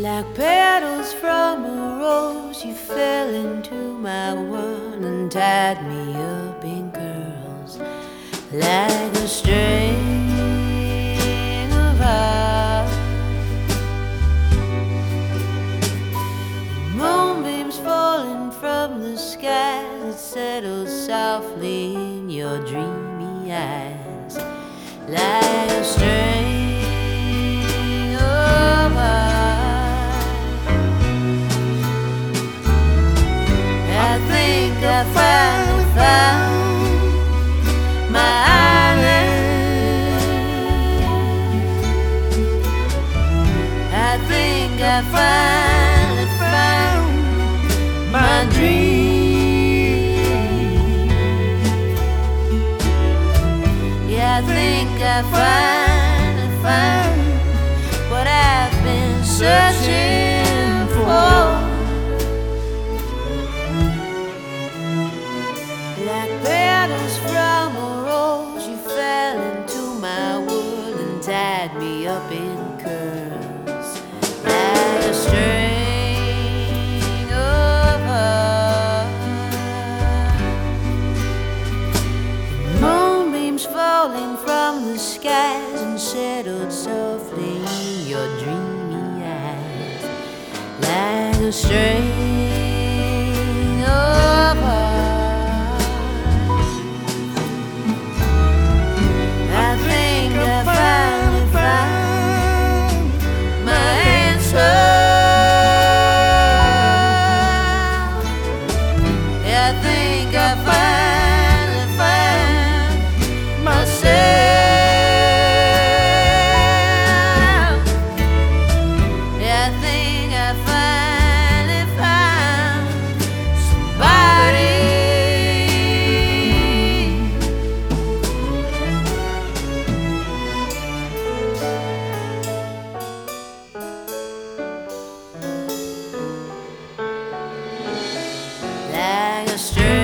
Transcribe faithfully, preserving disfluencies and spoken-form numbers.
Like petals from a rose, you fell into my world and tied me up in curls like a string of hearts. Moonbeams falling from the sky that settle softly in your dreamy eyes like a string of hearts. I think I finally found my island. I think I finally found my dream. Yeah, I think I finally found what I've been searching for. Like petals from a rose, you fell into my world and tied me up in curls like a string of hearts. Moonbeams falling from the skies and settled softly in your dreamy eyes like a string of hearts. I think I finally found myself. Yeah, I think I finally found somebody. Like a string